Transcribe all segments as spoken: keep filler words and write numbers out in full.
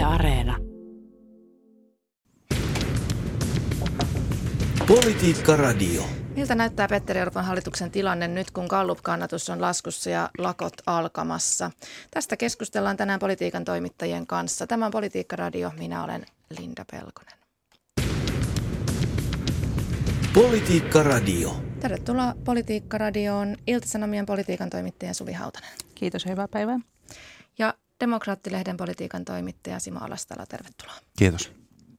Areena. Politiikka Radio. Miltä näyttää Petteri Orpon hallituksen tilanne nyt, kun Gallup-kannatus on laskussa ja lakot alkamassa? Tästä keskustellaan tänään politiikan toimittajien kanssa. Tämä on Politiikka Radio. Minä olen Linda Pelkonen. Politiikka Radio. Tervetuloa Politiikka Radioon Ilta-Sanomien politiikan toimittaja Suvi Hautanen. Kiitos ja hyvää päivää. Ja Demokraatti-lehden politiikan toimittaja Simo Alastalo, tervetuloa. Kiitos.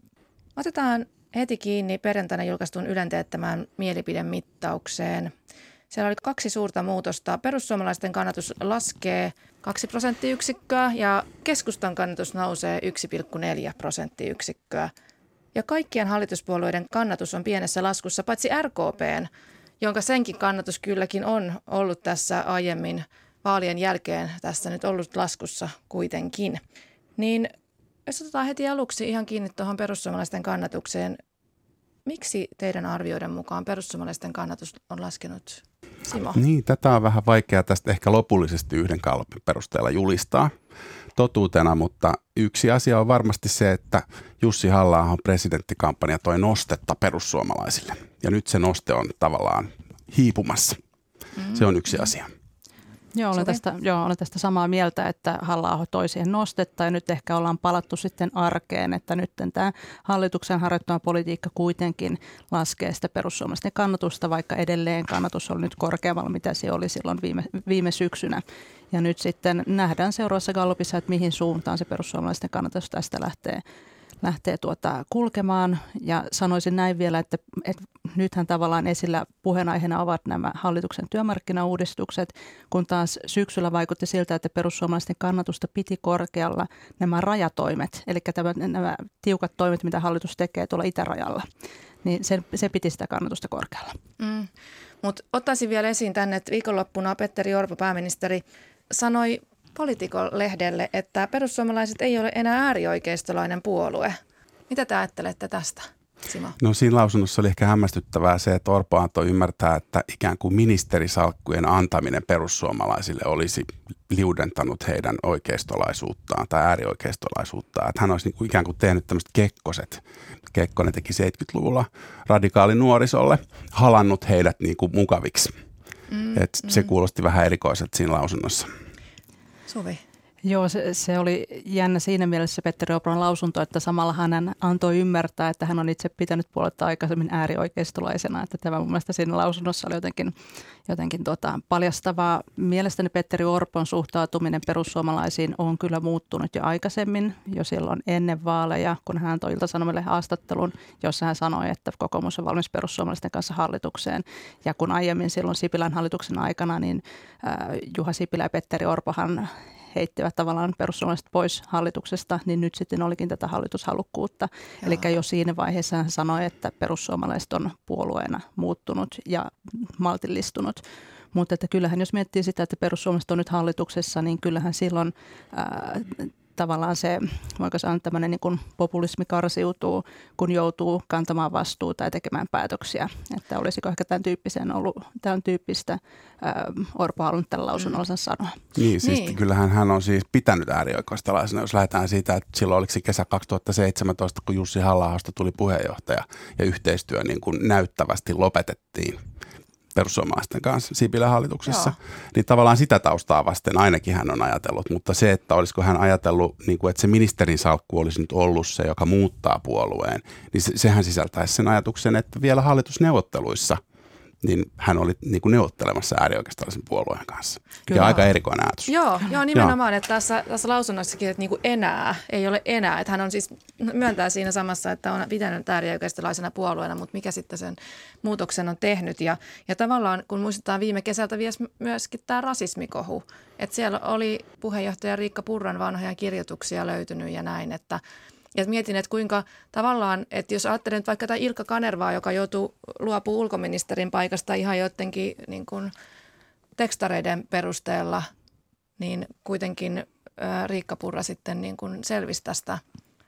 Otetaan heti kiinni perjantaina julkaistun Ylen teettämään mielipidemittaukseen. Siellä oli kaksi suurta muutosta. Perussuomalaisten kannatus laskee kaksi prosenttiyksikköä ja keskustan kannatus nousee yksi pilkku neljä prosenttiyksikköä. Ja kaikkien hallituspuolueiden kannatus on pienessä laskussa, paitsi R K P:n, jonka senkin kannatus kylläkin on ollut tässä aiemmin vaalien jälkeen tässä nyt ollut laskussa kuitenkin. Niin jos otetaan heti aluksi ihan kiinni tuohon perussuomalaisten kannatukseen. Miksi teidän arvioiden mukaan perussuomalaisten kannatus on laskenut, Simo? Niin, tätä on vähän vaikea tästä ehkä lopullisesti yhden gallupin perusteella julistaa totuutena, mutta yksi asia on varmasti se, että Jussi Halla-ahon presidenttikampanja toi nostetta perussuomalaisille. Ja nyt se noste on tavallaan hiipumassa. Mm-hmm. Se on yksi asia. Joo olen, tästä, joo, olen tästä samaa mieltä, että Halla-aho toi siihen nostetta ja nyt ehkä ollaan palattu sitten arkeen, että nyt tämä hallituksen harjoittama politiikka kuitenkin laskee sitä perussuomalaisten kannatusta, vaikka edelleen kannatus on nyt korkeammalla, mitä se oli silloin viime, viime syksynä. Ja nyt sitten nähdään seuraavassa gallupissa, että mihin suuntaan se perussuomalaisten kannatus tästä lähtee. lähtee tuota kulkemaan ja sanoisin näin vielä, että, että nythän tavallaan esillä puheenaiheena ovat nämä hallituksen työmarkkinauudistukset, kun taas syksyllä vaikutti siltä, että perussuomalaisten kannatusta piti korkealla nämä rajatoimet, eli tämä, nämä tiukat toimet, mitä hallitus tekee tuolla itärajalla, niin se, se piti sitä kannatusta korkealla. Mm. Mutta ottaisin vielä esiin tänne, että viikonloppuna Petteri Orpo, pääministeri, sanoi Politico-lehdelle, että perussuomalaiset ei ole enää äärioikeistolainen puolue. Mitä te ajattelette tästä, Simo? No siinä lausunnossa oli ehkä hämmästyttävää se, että Orpo antoi ymmärtää, että ikään kuin ministerisalkkujen antaminen perussuomalaisille olisi liudentanut heidän oikeistolaisuuttaan tai äärioikeistolaisuuttaan. Että hän olisi niin kuin ikään kuin tehnyt tämmöiset kekkoset. Kekkonen teki seitsemänkymmentäluvulla radikaali nuorisolle, halannut heidät niin kuin mukaviksi. Mm, Et mm. Se kuulosti vähän erikoiselta siinä lausunnossa. Suvi. Joo, se, se oli jännä siinä mielessä Petteri Orpon lausunto, että samalla hän antoi ymmärtää, että hän on itse pitänyt puoletta aikaisemmin äärioikeistolaisena. Että tämä mun mielestä siinä lausunnossa oli jotenkin, jotenkin tota paljastavaa. Mielestäni Petteri Orpon suhtautuminen perussuomalaisiin on kyllä muuttunut jo aikaisemmin, jo silloin ennen vaaleja, kun hän antoi Ilta-Sanomille haastattelun, jossa hän sanoi, että kokoomus on valmis perussuomalaisten kanssa hallitukseen. Ja kun aiemmin silloin Sipilän hallituksen aikana, niin äh, Juha Sipilä ja Petteri Orpohan heittivät tavallaan perussuomalaiset pois hallituksesta, niin nyt sitten olikin tätä hallitushalukkuutta. Eli jo siinä vaiheessa hän sanoi, että perussuomalaiset on puolueena muuttunut ja maltillistunut. Mutta että kyllähän jos miettii sitä, että perussuomalaiset on nyt hallituksessa, niin kyllähän silloin ää, tavallaan se, voiko sanoa, tämmöinen niin kuin populismi karsiutuu, kun joutuu kantamaan vastuuta ja tekemään päätöksiä. Että olisiko ehkä tämän tyyppisen ollut, tämän tyyppistä ää, Orpo halunnut tällä lausunnolla sanoa. Niin, siis niin. Kyllähän hän on siis pitänyt äärioikeistolaisena, jos lähdetään siitä, että silloin oliko se kesä kaksituhattaseitsemäntoista, kun Jussi Halla-ahosta tuli puheenjohtaja ja yhteistyö niin kuin näyttävästi lopetettiin perussuomalaisten kanssa Sipilän hallituksessa, Joo. niin tavallaan sitä taustaa vasten ainakin hän on ajatellut, mutta se, että olisiko hän ajatellut, niin kuin, että se ministerin salkku olisi nyt ollut se, joka muuttaa puolueen, niin se, sehän sisältäisi sen ajatuksen, että vielä hallitusneuvotteluissa niin hän oli niin kuin neuvottelemassa äärioikeistolaisen puolueen kanssa. Kyllä. Ja aika erikoinen ajatus. Joo, joo nimenomaan, että tässä, tässä lausunnossakin, että niin kuin enää, ei ole enää. Että hän on siis, myöntää siinä samassa, että on pitänyt äärioikeistolaisena puolueena, mutta mikä sitten sen muutoksen on tehnyt. Ja, ja tavallaan, kun muistetaan viime kesältä myöskin tämä rasismikohu, että siellä oli puheenjohtaja Riikka Purran vanhoja kirjoituksia löytynyt ja näin, että ja mietin, että kuinka tavallaan, että jos ajattelen vaikka tämä Ilkka Kanervaa, joka joutuu luopuu ulkoministerin paikasta ihan jotenkin niin kuin tekstareiden perusteella, niin kuitenkin ää, Riikka Purra sitten niin kuin selvisi tästä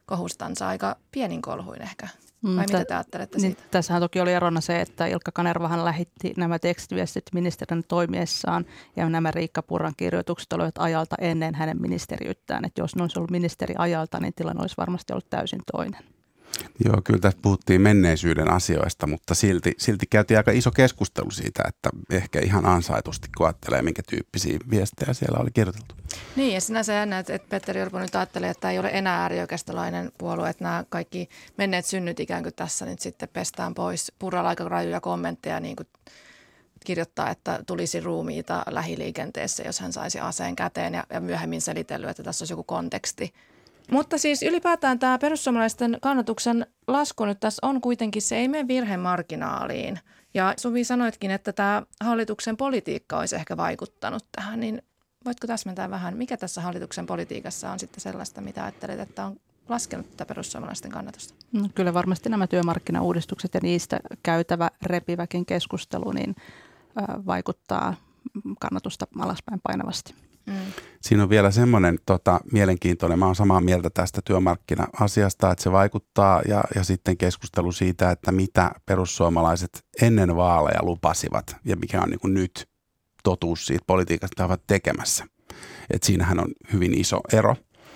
kohustansa aika pienin kolhuin ehkä. Mm, Vai t- mitä te ajattelette niin, siitä? Tässähän toki oli erona se, että Ilkka Kanervahan lähetti nämä tekstiviestit ministerin toimiessaan ja nämä Riikka Purran kirjoitukset olivat ajalta ennen hänen ministeriyttään. Että jos ne olisi ollut ministeri ajalta, niin tilanne olisi varmasti ollut täysin toinen. Joo, kyllä tässä puhuttiin menneisyyden asioista, mutta silti, silti käytiin aika iso keskustelu siitä, että ehkä ihan ansaitusti koettelee, minkä tyyppisiä viestejä siellä oli kirjoiteltu. Niin, ja sinänsä jännä, että, että Petteri Orpo nyt ajattelee, että ei ole enää äärioikeistolainen puolue, että nämä kaikki menneet synnyt ikään kuin tässä nyt sitten pestään pois. Purralla aika rajuja kommentteja niin kuin kirjoittaa, että tulisi ruumiita lähiliikenteessä, jos hän saisi aseen käteen ja, ja myöhemmin selitellyt, että tässä olisi joku konteksti. Mutta siis ylipäätään tämä perussuomalaisten kannatuksen lasku nyt tässä on kuitenkin, se ei mene virhemarginaaliin. Ja Suvi sanoitkin, että tämä hallituksen politiikka olisi ehkä vaikuttanut tähän, niin voitko täsmentää vähän, mikä tässä hallituksen politiikassa on sitten sellaista, mitä ajattelet, että on laskenut tätä perussuomalaisten kannatusta? No, kyllä varmasti nämä työmarkkinauudistukset ja niistä käytävä repiväkin keskustelu niin, äh, vaikuttaa kannatusta alaspäin painavasti. Mm. Siinä on vielä semmoinen tota, mielenkiintoinen, mä oon samaa mieltä tästä työmarkkina-asiasta, että se vaikuttaa ja, ja sitten keskustelu siitä, että mitä perussuomalaiset ennen vaaleja lupasivat ja mikä on niin kuin nyt totuus siitä politiikasta, mitä ovat tekemässä. Et siinähän on hyvin iso ero.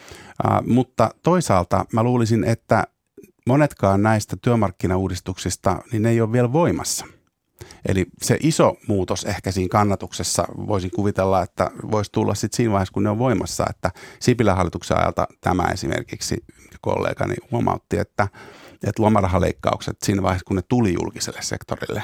Uh, mutta toisaalta mä luulisin, että monetkaan näistä työmarkkinauudistuksista, niin ne ei ole vielä voimassa. Eli se iso muutos ehkä siinä kannatuksessa voisin kuvitella, että voisi tulla sitten siinä vaiheessa, kun ne on voimassa, että Sipilän hallituksen ajalta tämä esimerkiksi kollegani huomautti, että, että lomarahaleikkaukset siinä vaiheessa, kun ne tuli julkiselle sektorille,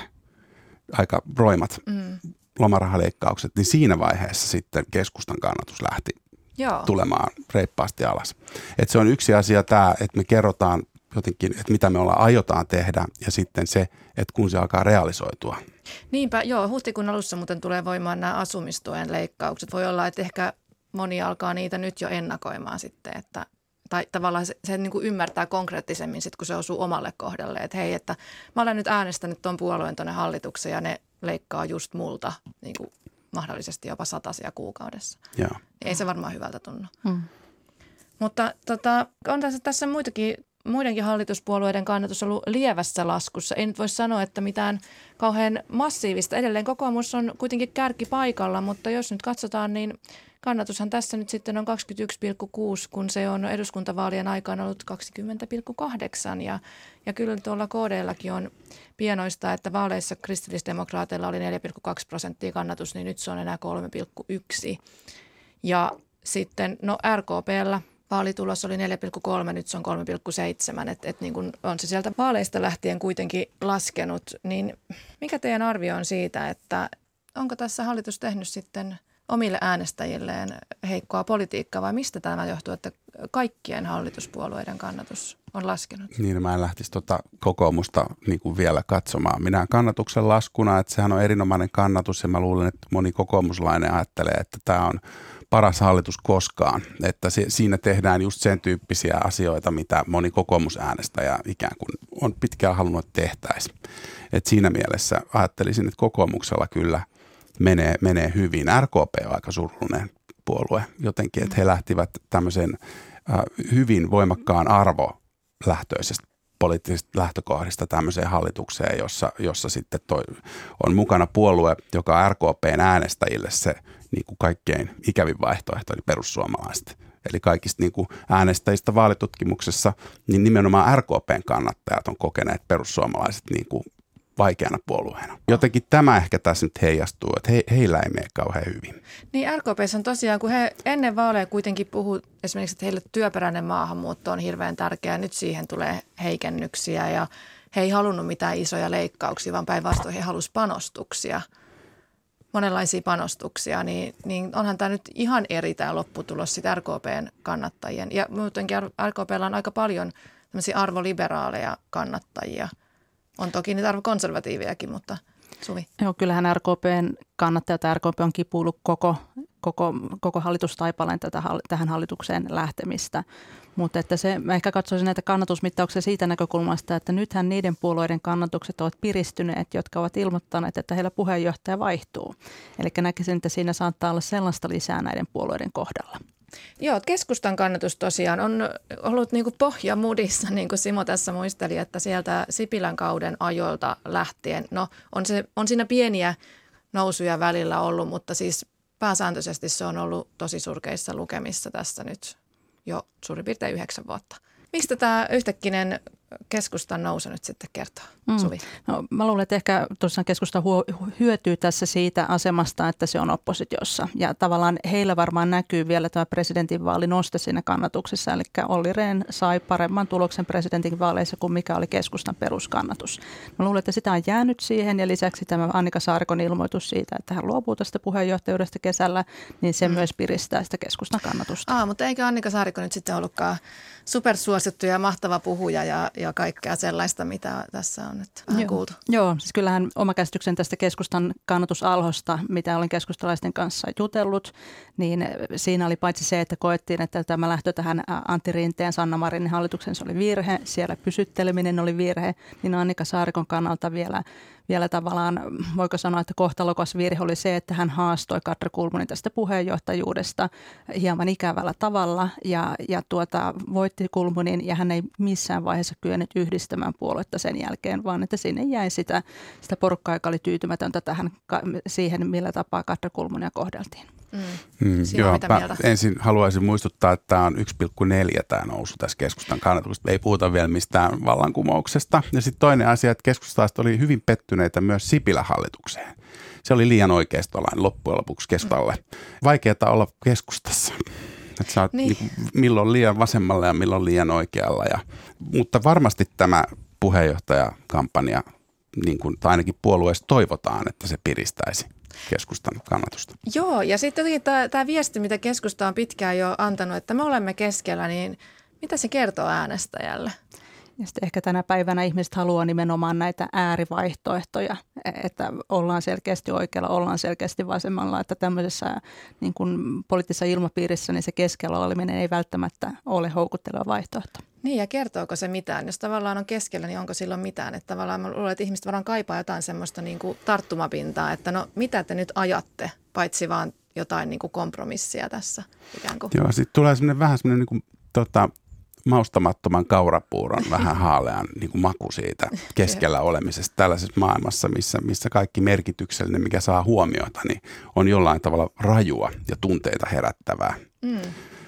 aika roimat mm. lomarahaleikkaukset, niin siinä vaiheessa sitten keskustan kannatus lähti Joo. tulemaan reippaasti alas. Et se on yksi asia tämä, että me kerrotaan jotenkin, että mitä me ollaan aiotaan tehdä ja sitten se, että kun se alkaa realisoitua. Niinpä, joo, huhtikuun alussa muuten tulee voimaan nämä asumistuen leikkaukset. Voi olla, että ehkä moni alkaa niitä nyt jo ennakoimaan sitten, että tai tavallaan se, se niin kuin ymmärtää konkreettisemmin sitten, kun se osuu omalle kohdalle, että hei, että mä olen nyt äänestänyt tuon puolueen tuonne hallitukseen ja ne leikkaa just multa niin kuin mahdollisesti jopa satasia kuukaudessa. Joo. Ei se varmaan hyvältä tunnu. Hmm. Mutta tota, on tässä, tässä muitakin, muidenkin hallituspuolueiden kannatus ollut lievässä laskussa. Ei nyt voi sanoa, että mitään kauhean massiivista. Edelleen kokoomus on kuitenkin kärkipaikalla, mutta jos nyt katsotaan, niin kannatushan tässä nyt sitten on kaksikymmentäyksi pilkku kuusi, kun se on eduskuntavaalien aikaan ollut kaksikymmentä pilkku kahdeksan. Ja, ja kyllä tuolla K D:lläkin on pienoista, että vaaleissa kristillisdemokraateilla oli neljä pilkku kaksi prosenttia kannatus, niin nyt se on enää kolme pilkku yksi. Ja sitten no R K P:llä vaalitulos oli neljä pilkku kolme, nyt se on kolme pilkku seitsemän, että et niin kun on se sieltä vaaleista lähtien kuitenkin laskenut. Niin mikä teidän arvio on siitä, että onko tässä hallitus tehnyt sitten omille äänestäjilleen heikkoa politiikkaa vai mistä tämä johtuu, että kaikkien hallituspuolueiden kannatus on laskenut? Niin, mä en lähtisi tuota kokoomusta niin kuin vielä katsomaan. Minä kannatuksen laskuna, että sehän on erinomainen kannatus ja mä luulen, että moni kokoomuslainen ajattelee, että tämä on paras hallitus koskaan, että se, siinä tehdään just sen tyyppisiä asioita, mitä moni kokoomusäänestäjä ikään kuin on pitkään halunnut tehtäisi. Et siinä mielessä ajattelisin, että kokoomuksella kyllä menee, menee hyvin. R K P on aika surullinen puolue jotenkin, että he lähtivät tämmöisen äh, hyvin voimakkaan arvolähtöisestä poliittisista lähtökohdista tämmöiseen hallitukseen, jossa, jossa sitten toi on mukana puolue, joka on R K P:n äänestäjille se niin kuin kaikkein ikävin vaihtoehto, eli perussuomalaiset. Eli kaikista niin kuin äänestäjistä vaalitutkimuksessa, niin nimenomaan R K P:n kannattajat on kokeneet perussuomalaiset niin kuin vaikeana puolueena. Jotenkin tämä ehkä tässä nyt heijastuu, että he, heillä ei mene kauhean hyvin. Niin R K P:ssä on tosiaan, kun he ennen vaaleja kuitenkin puhuu esimerkiksi, että heille työperäinen maahanmuutto on hirveän tärkeää. Nyt siihen tulee heikennyksiä ja he ei halunnut mitään isoja leikkauksia, vaan päinvastoin he halusivat panostuksia. Monenlaisia panostuksia, niin, niin onhan tämä nyt ihan eri tämä lopputulos sitten R K P:n kannattajien. Ja muutenkin R K P:llä on aika paljon tämmöisiä arvoliberaaleja kannattajia. On toki niitä arvokonservatiiviakin, mutta Suvi. Joo, kyllähän R K P:n kannattajat R K P on kipuillut koko, koko, koko hallitustaipaleen tätä, tähän hallitukseen lähtemistä. Mutta että se, mä ehkä katsoisin näitä kannatusmittauksia siitä näkökulmasta, että nythän niiden puolueiden kannatukset ovat piristyneet, jotka ovat ilmoittaneet, että heillä puheenjohtaja vaihtuu. Eli näkisin, että siinä saattaa olla sellaista lisää näiden puolueiden kohdalla. Joo, keskustan kannatus tosiaan on ollut niin kuin pohjamudissa, niin kuin Simo tässä muisteli, että sieltä Sipilän kauden ajoilta lähtien, no on, se, on siinä pieniä nousuja välillä ollut, mutta siis pääsääntöisesti se on ollut tosi surkeissa lukemissa tässä nyt jo suurin piirtein yhdeksän vuotta. Mistä tämä yhtäkkinen keskustan nousu nyt sitten kertoo, Suvi? Mm. No, mä luulen, että ehkä tosiaan keskusta hyötyy tässä siitä asemasta, että se on oppositiossa. Ja tavallaan heillä varmaan näkyy vielä tämä presidentinvaali noste siinä kannatuksessa. Eli Olli Rehn sai paremman tuloksen presidentinvaaleissa kuin mikä oli keskustan peruskannatus. Mä luulen, että sitä on jäänyt siihen ja lisäksi tämä Annika Saarikon ilmoitus siitä, että hän luopuu tästä puheenjohtajuudesta kesällä, niin se mm. myös piristää sitä keskustan kannatusta. Aa, mutta eikö Annika Saarikko nyt sitten ollutkaan supersuosittu ja mahtava puhuja ja ja kaikkea sellaista, mitä tässä on nyt vähän kuultu. Joo, siis kyllähän oma käsityksen tästä keskustan kannatusalhosta, mitä olen keskustalaisten kanssa jutellut, niin siinä oli paitsi se, että koettiin, että tämä lähtö tähän Antti Rinteen, Sanna Marinin hallituksen se oli virhe, siellä pysytteleminen oli virhe, niin Annika Saarikon kannalta vielä Vielä tavallaan, voiko sanoa, että kohtalokas virhe oli se, että hän haastoi Katri Kulmunin tästä puheenjohtajuudesta hieman ikävällä tavalla ja, ja tuota, voitti Kulmunin ja hän ei missään vaiheessa kyennyt yhdistämään puoluetta sen jälkeen, vaan että sinne jäi sitä, sitä porukkaa, joka oli tyytymätöntä tähän, siihen, millä tapaa Katri Kulmunia kohdeltiin. Mm. Mm, joo, ensin haluaisin muistuttaa, että tämä on yksi pilkku neljä tämä nousu tässä keskustan kannatuksesta. Ei puhuta vielä mistään vallankumouksesta. Ja sitten toinen asia, että keskustalaiset oli hyvin pettyneitä myös Sipilän hallitukseen. Se oli liian oikeistolainen loppujen lopuksi keskustalle. Mm. Vaikeaa olla keskustassa. Että sä oot niin. Niin, milloin liian vasemmalla ja milloin liian oikealla. Ja, mutta varmasti tämä puheenjohtajakampanja, niin kuin, tai ainakin puolueessa toivotaan, että se piristäisi keskustan kannatusta. Joo, ja sitten tämä viesti, mitä keskusta on pitkään jo antanut, että me olemme keskellä, niin mitä se kertoo äänestäjälle? Ja sitten ehkä tänä päivänä ihmiset haluaa nimenomaan näitä äärivaihtoehtoja, että ollaan selkeästi oikealla, ollaan selkeästi vasemmalla, että tämmöisessä niin kuin poliittisessa ilmapiirissä niin se keskellä oleminen ei välttämättä ole houkutteleva vaihtoehto. Niin, ja kertooko se mitään? Jos tavallaan on keskellä, niin onko silloin mitään? Että tavallaan mä luulen, että ihmiset varmaan kaipaa jotain semmoista niin kuin tarttumapintaa, että no mitä te nyt ajatte, paitsi vaan jotain niin kuin kompromissia tässä ikään kuin. Joo, sitten tulee semmoinen vähän semmoinen niin kuin, tota, maustamattoman kaurapuuron vähän haalean niin kuin maku siitä keskellä olemisesta tällaisessa maailmassa, missä, missä kaikki merkityksellinen, mikä saa huomiota, niin on jollain tavalla rajua ja tunteita herättävää. Mm.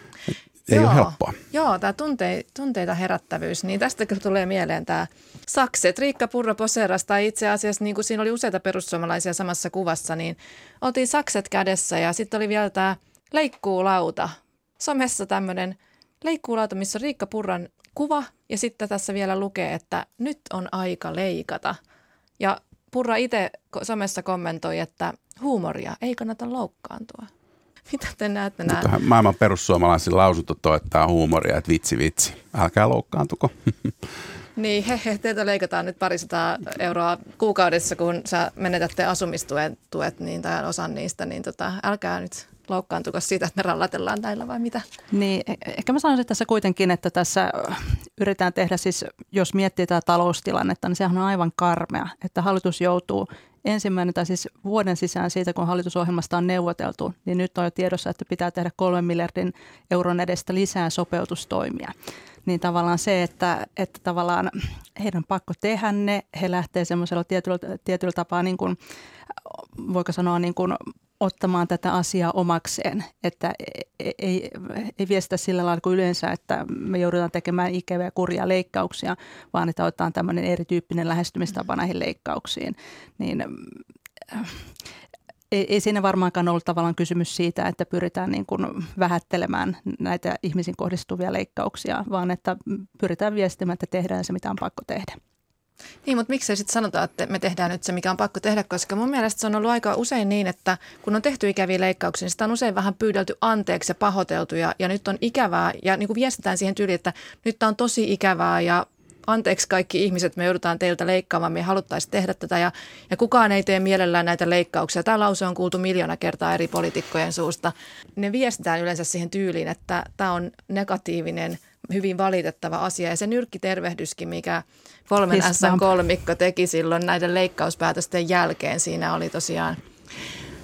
Ei Joo. ole helppoa. Joo, tämä tunte, tunteita herättävyys, niin tästä kyllä tulee mieleen tämä sakset. Riikka Purra poseerasi, tai itse asiassa niin kuin siinä oli useita perussuomalaisia samassa kuvassa, niin oltiin sakset kädessä ja sitten oli vielä tämä leikkuulauta. Somessa tämmöinen leikkuulauta, missä on Riikka Purran kuva ja sitten tässä vielä lukee, että nyt on aika leikata. Ja Purra itse somessa kommentoi, että huumoria ei kannata loukkaantua. Mitä te näette nämä? Maailman perussuomalaisen lausunto toittaa huumoria, että vitsi vitsi, älkää loukkaantuko. Niin, he, he, teiltä leikataan nyt parisataa euroa kuukaudessa, kun sä menetätte asumistuet, tuet, niin, tai osan niistä, niin tota, älkää nyt loukkaantuko siitä, että me rallatellaan näillä vai mitä? Niin, ehkä mä sanoisin tässä kuitenkin, että tässä yritetään tehdä siis, jos miettii tätä taloustilannetta, niin sehän on aivan karmea, että hallitus joutuu ensimmäinen tai siis vuoden sisään siitä, kun hallitusohjelmasta on neuvoteltu, niin nyt on jo tiedossa, että pitää tehdä kolmen miljardin euron edestä lisää sopeutustoimia. Niin tavallaan se, että, että tavallaan heidän on pakko tehdä ne, he lähtee semmoisella tietyllä, tietyllä tapaa, niin kuin, voiko sanoa, niin kuin ottamaan tätä asiaa omakseen, että ei, ei, ei viestitä sillä lailla kuin yleensä, että me joudutaan tekemään ikäviä kurjia leikkauksia, vaan että otetaan tämmöinen erityyppinen lähestymistapa näihin leikkauksiin. Niin, ei, ei siinä varmaankaan ollut tavallaan kysymys siitä, että pyritään niin kuin vähättelemään näitä ihmisiin kohdistuvia leikkauksia, vaan että pyritään viestimään, että tehdään se, mitä on pakko tehdä. Niin, mutta miksei sitten sanota, että me tehdään nyt se, mikä on pakko tehdä, koska mun mielestä se on ollut aika usein niin, että kun on tehty ikäviä leikkauksia, niin sitä on usein vähän pyydelty anteeksi ja pahoiteltu ja, ja nyt on ikävää ja niin kuin viestitään siihen tyyliin, että nyt tämä on tosi ikävää ja anteeksi kaikki ihmiset, me joudutaan teiltä leikkaamaan, me haluttaisiin tehdä tätä ja, ja kukaan ei tee mielellään näitä leikkauksia. Tämä lause on kuultu miljoona kertaa eri poliitikkojen suusta. Ne viestitään yleensä siihen tyyliin, että tämä on negatiivinen, hyvin valitettava asia ja se nyrkkitervehdyskin, mikä kolmen S:n kolmikko teki silloin näiden leikkauspäätösten jälkeen, siinä oli tosiaan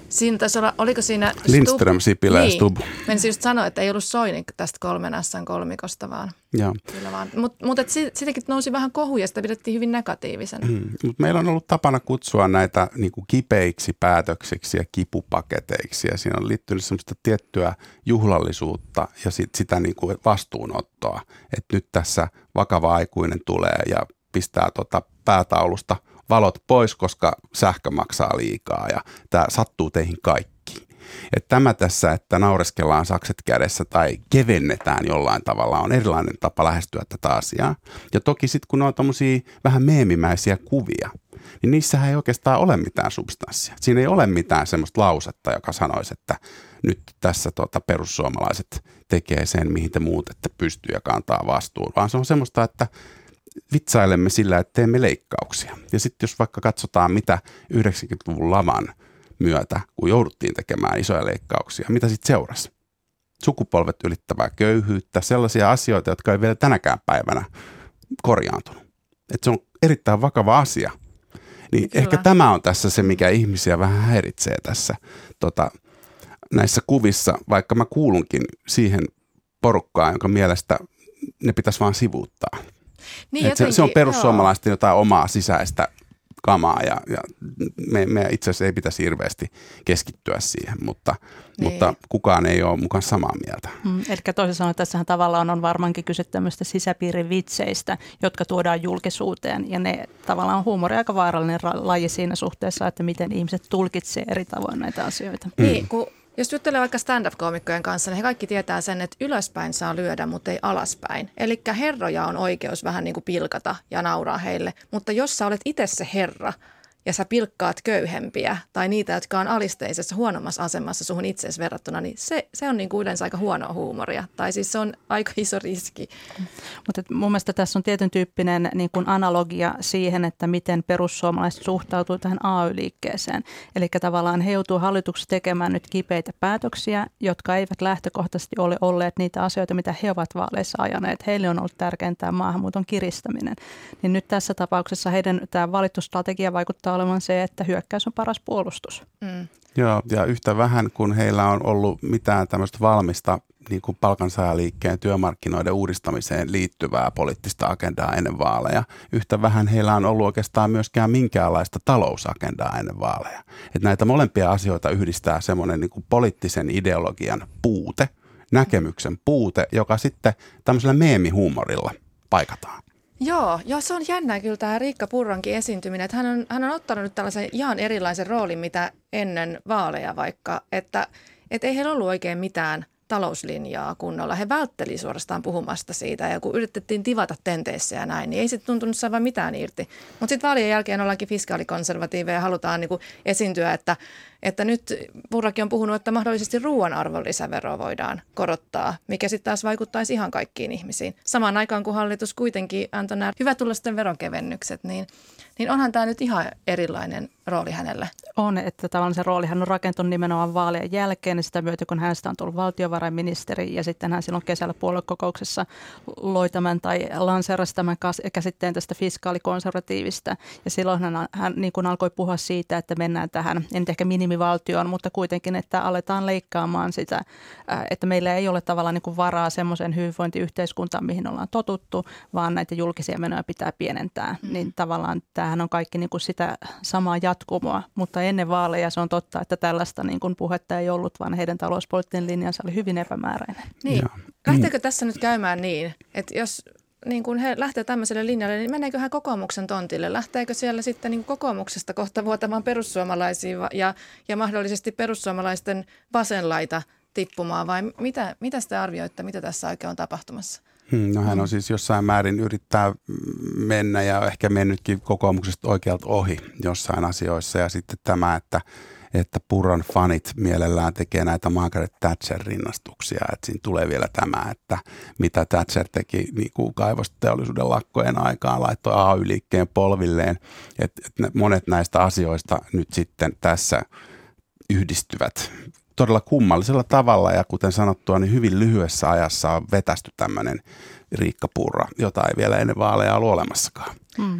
Siinä taisi olla, oliko siinä Lindström, Sipilä niin, ja Stubb. Menisin just sanoa, että ei ollut Soini tästä kolmen S:n kolmikosta, vaan Joo. kyllä vaan. Mutta mut, siitäkin nousi vähän kohuja, sitä pidettiin hyvin negatiivisena. Mm, mutta meillä on ollut tapana kutsua näitä niin kuin kipeiksi päätöksiksi ja kipupaketeiksi, ja siinä on liittynyt semmoista tiettyä juhlallisuutta ja sit, sitä niin kuin vastuunottoa, että nyt tässä vakava aikuinen tulee ja pistää tota päätaulusta valot pois, koska sähkö maksaa liikaa ja tämä sattuu teihin kaikkiin. Että tämä tässä, että naureskellaan sakset kädessä tai kevennetään jollain tavalla, on erilainen tapa lähestyä tätä asiaa. Ja toki sitten kun on tommosia vähän meemimäisiä kuvia, niin niissähän ei oikeastaan ole mitään substanssia. Siinä ei ole mitään semmoista lausetta, joka sanoisi, että nyt tässä tuota perussuomalaiset tekee sen, mihin te muut ette pysty ja kantaa vastuun. Vaan se on semmoista, että vitsailemme sillä, että teemme leikkauksia. Ja sitten jos vaikka katsotaan, mitä yhdeksänkymmentäluvun laman myötä, kun jouduttiin tekemään isoja leikkauksia, mitä sitten seurasi? Sukupolvet ylittävää köyhyyttä, sellaisia asioita, jotka ei vielä tänäkään päivänä korjaantunut. Että se on erittäin vakava asia. Niin Kyllä. ehkä tämä on tässä se, mikä ihmisiä vähän häiritsee tässä tota, näissä kuvissa, vaikka mä kuulunkin siihen porukkaan, jonka mielestä ne pitäisi vaan sivuuttaa. Niin, se, jotenkin, se on perussuomalaisten jotain omaa sisäistä kamaa ja, ja me, me itse asiassa ei pitäisi hirveästi keskittyä siihen, mutta, niin. mutta kukaan ei ole mukaan samaa mieltä. Mm, eli toisin sanoen tässähän tavallaan on varmaankin kyse tämmöistä sisäpiirivitseistä, jotka tuodaan julkisuuteen ja ne tavallaan on huumori aika vaarallinen laji siinä suhteessa, että miten ihmiset tulkitsee eri tavoin näitä asioita. Mm. Niin, kun jos juttelee vaikka stand-up-koomikkojen kanssa, niin he kaikki tietää sen, että ylöspäin saa lyödä, mutta ei alaspäin. Eli herroja on oikeus vähän niin kuin pilkata ja nauraa heille, mutta jos sä olet itse se herra ja sä pilkkaat köyhempiä tai niitä, jotka on alisteisessa huonommassa asemassa suhun itseesi verrattuna, niin se, se on niin kuin yleensä aika huonoa huumoria. Tai siis se on aika iso riski. Mutta mun mielestä tässä on tietyn tyyppinen niin kuin analogia siihen, että miten perussuomalaiset suhtautuu tähän A Y-liikkeeseen. Eli tavallaan he joutuu hallituksessa tekemään nyt kipeitä päätöksiä, jotka eivät lähtökohtaisesti ole olleet niitä asioita, mitä he ovat vaaleissa ajaneet. Heille on ollut tärkeintä maahanmuuton kiristäminen. Niin nyt tässä tapauksessa heidän tämä valittu strategia vaikuttaa olevan se, että hyökkäys on paras puolustus. Mm. Joo, ja yhtä vähän kun heillä on ollut mitään tämmöistä valmista niin kuin palkansaajaliikkeen työmarkkinoiden uudistamiseen liittyvää poliittista agendaa ennen vaaleja. Yhtä vähän heillä on ollut oikeastaan myöskään minkäänlaista talousagendaa ennen vaaleja. Että näitä molempia asioita yhdistää semmoinen niin kuin poliittisen ideologian puute, näkemyksen puute, joka sitten tämmöisellä meemihuumorilla paikataan. Joo, joo, se on jännää kyllä tämä Riikka Purrankin esiintyminen, että hän on, hän on ottanut nyt tällaisen ihan erilaisen roolin, mitä ennen vaaleja vaikka, että et ei heillä ollut oikein mitään talouslinjaa kunnolla. He vältteli suorastaan puhumasta siitä ja kun yritettiin tivata tenteissä ja näin, niin ei sitten tuntunut saavan mitään irti. Mutta sitten vaalien jälkeen ollaankin fiskaalikonservatiiveja ja halutaan niinku esiintyä, että, että nyt Purrakin on puhunut, että mahdollisesti ruoan arvonlisäveroa voidaan korottaa, mikä sitten taas vaikuttaisi ihan kaikkiin ihmisiin. Samaan aikaan, kun hallitus kuitenkin antoi nämä hyvätuloisten veronkevennykset, niin, niin onhan tämä nyt ihan erilainen rooli hänelle. On, että tavallaan se roolihan on rakentunut nimenomaan vaalien jälkeen ja sitä myötä, kun hänestä on tullut valtiovarainministeri ja sitten hän silloin kesällä puoluekokouksessa loi tämän tai lanseerasi tämän käsitteen tästä fiskaalikonservatiivista ja silloin hän, hän niin kuin alkoi puhua siitä, että mennään tähän, en nyt ehkä minimivaltioon, mutta kuitenkin, että aletaan leikkaamaan sitä, että meillä ei ole tavallaan niin kuin varaa semmoiseen hyvinvointiyhteiskuntaan, mihin ollaan totuttu, vaan näitä julkisia menoja pitää pienentää, mm. niin tavallaan tämähän on kaikki niin kuin sitä samaa jatkumoa, mutta ennen vaaleja se on totta, että tällaista niin kuin puhetta ei ollut, vaan heidän talouspoliittinen linjansa oli hyvin epämääräinen. Niin. Lähteekö tässä nyt käymään niin, että jos niin kun he lähtee tämmöiselle linjalle, niin meneekö hän kokoomuksen tontille? Lähteekö siellä sitten niin kokoomuksesta kohta vuotamaan perussuomalaisia ja, ja mahdollisesti perussuomalaisten vasenlaita tippumaan vai mitä, mitä te arvioitte, mitä tässä oikein on tapahtumassa? No hän on siis jossain määrin yrittää mennä ja ehkä mennytkin kokoomuksesta oikealta ohi jossain asioissa. Ja sitten tämä, että, että Purran fanit mielellään tekee näitä Margaret Thatcher-rinnastuksia. Että siinä tulee vielä tämä, että mitä Thatcher teki niin kuin kaivosteollisuuden lakkojen aikaan, laittoi A Y-liikkeen polvilleen. Että et monet näistä asioista nyt sitten tässä yhdistyvät todella kummallisella tavalla ja kuten sanottua, niin hyvin lyhyessä ajassa on vetästy tämmöinen Riikka Purra, jota ei vielä ennen vaaleja ollut olemassakaan. Hmm.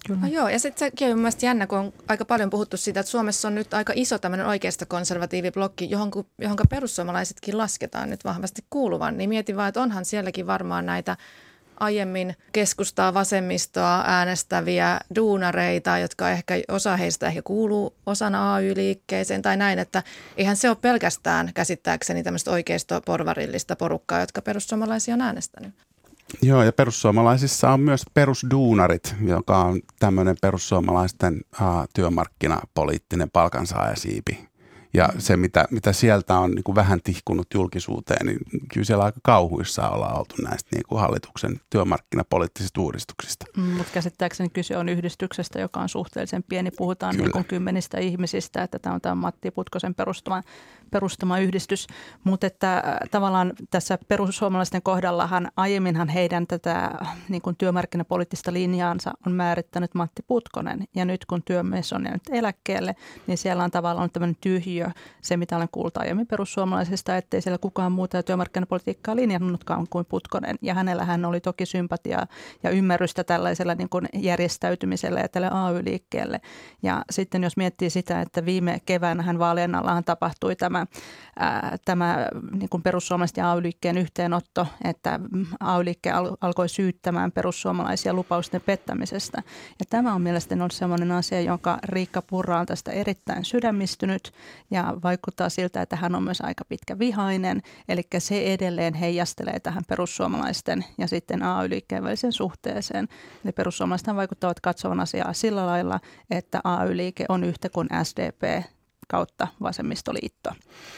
No joo, ja sitten sekin on mun mielestä jännä, kun on aika paljon puhuttu siitä, että Suomessa on nyt aika iso tämmöinen oikeisto-konservatiiviblokki, johon, johonka perussuomalaisetkin lasketaan nyt vahvasti kuuluvan. Niin mietin vaan, että onhan sielläkin varmaan näitä aiemmin keskustaa, vasemmistoa äänestäviä duunareita, jotka ehkä osa heistä ehkä kuuluu osana A Y-liikkeeseen tai näin, että eihän se ole pelkästään käsittääkseni tämmöistä oikeisto-porvarillista porukkaa, jotka perussuomalaisia on äänestänyt. Joo, ja perussuomalaisissa on myös perusduunarit, joka on tämmöinen perussuomalaisten uh, työmarkkinapoliittinen palkansaajasiipi. Ja se, mitä, mitä sieltä on niin kuin vähän tihkunut julkisuuteen, niin kyllä siellä aika kauhuissa ollaan oltu näistä niin kuin hallituksen työmarkkinapoliittisista uudistuksista. Mm, mutta käsittääkseni kyse on yhdistyksestä, joka on suhteellisen pieni. Puhutaan niin kuin kymmenistä ihmisistä, että tämä on tämä Matti Putkosen perustama, perustama yhdistys. Mutta että äh, tavallaan tässä perussuomalaisten kohdallahan aiemminhan heidän tätä niin kuin työmarkkinapoliittista linjaansa on määrittänyt Matti Putkonen. Ja nyt kun työmies on jäänyt eläkkeelle, niin siellä on tavallaan tämmöinen tyhjö. Se, mitä olen kuullut aiemmin perussuomalaisista, ettei siellä kukaan muuta työmarkkinapolitiikkaa linjannutkaan kuin Putkonen. Ja hänellähän oli toki sympatiaa ja ymmärrystä tällaisella niin kuin järjestäytymisellä ja tälle A Y-liikkeelle. Ja sitten jos miettii sitä, että viime keväänä hän vaalien allahan tapahtui tämä, ää, tämä niin kuin perussuomalaisten ja A Y-liikkeen yhteenotto, että A Y-liikke al- alkoi syyttämään perussuomalaisia lupausten pettämisestä. Ja tämä on mielestäni ollut sellainen asia, jonka Riikka Purra on tästä erittäin sydämistynyt. Ja vaikuttaa siltä, että hän on myös aika pitkä vihainen, eli se edelleen heijastelee tähän perussuomalaisten ja sitten A Y-liikkeen välisen suhteeseen. Eli perussuomalaiset vaikuttavat katsovan asiaa sillä lailla, että A Y-liike on yhtä kuin S D P kautta vasemmistoliitto.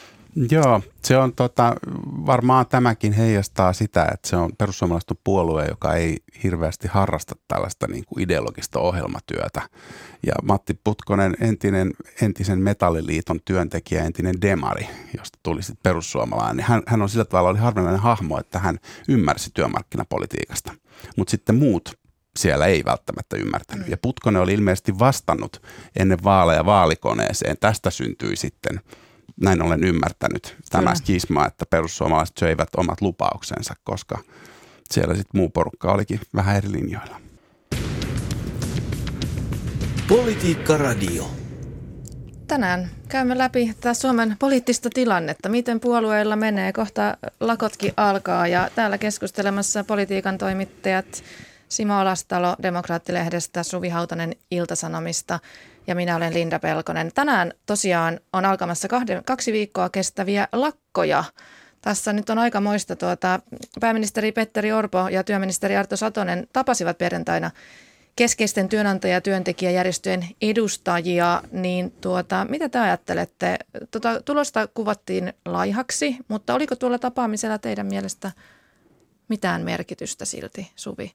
Joo, se on tota, varmaan tämäkin heijastaa sitä, että se on perussuomalaisten puolue, joka ei hirveästi harrasta tällaista niin kuin ideologista ohjelmatyötä. Ja Matti Putkonen, entinen, entisen Metalliliiton työntekijä, entinen demari, josta tuli sitten perussuomalainen, niin hän, hän on sillä tavalla oli harvinainen hahmo, että hän ymmärsi työmarkkinapolitiikasta, mutta sitten muut siellä ei välttämättä ymmärtänyt. Ja Putkonen oli ilmeisesti vastannut ennen vaaleja vaalikoneeseen. Tästä syntyi sitten, näin olen ymmärtänyt, tämä skisma, että perussuomalaiset söivät omat lupauksensa, koska siellä sitten muu porukka olikin vähän eri linjoilla. Politiikka Radio. Tänään käymme läpi tätä Suomen poliittista tilannetta, miten puolueilla menee. Kohta lakotkin alkaa ja täällä keskustelemassa politiikan toimittajat Simo Olastalo Demokraattilehdestä, Suvi Hautanen Ilta-Sanomista ja minä olen Linda Pelkonen. Tänään tosiaan on alkamassa kahden, kaksi viikkoa kestäviä lakkoja. Tässä nyt on aikamoista. Tuota, pääministeri Petteri Orpo ja työministeri Arto Satonen tapasivat perjantaina keskeisten työnantaja- ja työntekijäjärjestöjen edustajia. Niin tuota, mitä te ajattelette? Tuota, tulosta kuvattiin laihaksi, mutta oliko tuolla tapaamisella teidän mielestä mitään merkitystä silti, Suvi?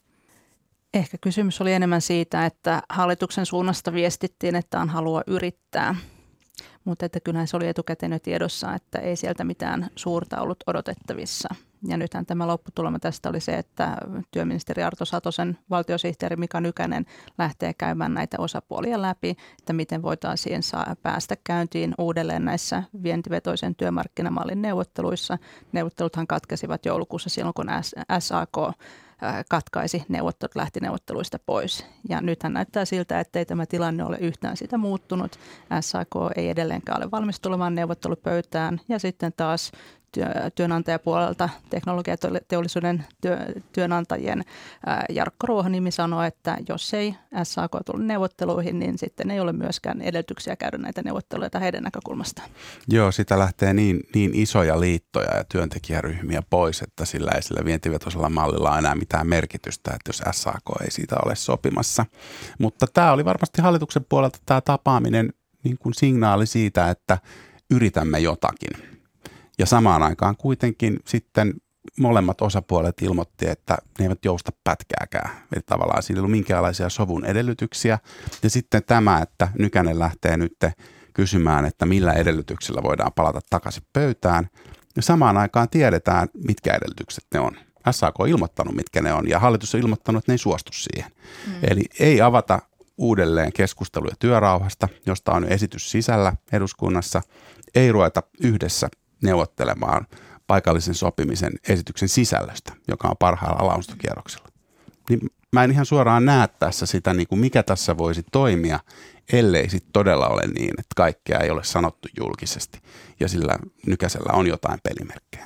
Ehkä kysymys oli enemmän siitä, että hallituksen suunnasta viestittiin, että on halua yrittää, mutta että kyllähän se oli etukäteen jo tiedossa, että ei sieltä mitään suurta ollut odotettavissa. Ja nythän tämä lopputulema tästä oli se, että työministeri Arto Satosen valtiosihteeri Mika Nykänen lähtee käymään näitä osapuolia läpi, että miten voitaisiin saa päästä käyntiin uudelleen näissä vientivetoisen työmarkkinamallin neuvotteluissa. Neuvotteluthan katkesivat joulukuussa silloin, kun S A K katkaisi neuvottelut, lähti neuvotteluista pois. Ja nythän näyttää siltä, että ei tämä tilanne ole yhtään sitä muuttunut. S A K ei edelleenkään ole valmis tulemaan neuvottelupöytään ja sitten taas työ, työnantajapuolelta teknologiateollisuuden työ, työnantajien ää, Jarkko Ruohonimi sanoi, että jos ei S A K tule neuvotteluihin, niin sitten ei ole myöskään edellytyksiä käydä näitä neuvotteluita heidän näkökulmastaan. Joo, sitä lähtee niin, niin isoja liittoja ja työntekijäryhmiä pois, että sillä ei sillä vientivetoisella mallilla ole enää mitään merkitystä, että jos S A K ei siitä ole sopimassa. Mutta tämä oli varmasti hallituksen puolelta tämä tapaaminen niin kuin signaali siitä, että yritämme jotakin. Ja samaan aikaan kuitenkin sitten molemmat osapuolet ilmoitti, että ne eivät jousta pätkääkään. Eli tavallaan siinä ei ollut minkäänlaisia sovun edellytyksiä. Ja sitten tämä, että Nykänen lähtee nyt kysymään, että millä edellytyksillä voidaan palata takaisin pöytään. Ja samaan aikaan tiedetään, mitkä edellytykset ne on. S A K on ilmoittanut, mitkä ne on, ja hallitus on ilmoittanut, että ne ei suostu siihen. Mm. Eli ei avata uudelleen keskusteluja työrauhasta, josta on esitys sisällä eduskunnassa. Ei ruveta yhdessä neuvottelemaan paikallisen sopimisen esityksen sisällöstä, joka on parhailla lausuntokierroksella. Niin mä en ihan suoraan näe tässä sitä, niin kuin mikä tässä voisi toimia, ellei sitten todella ole niin, että kaikkea ei ole sanottu julkisesti ja sillä Nykäsellä on jotain pelimerkkejä.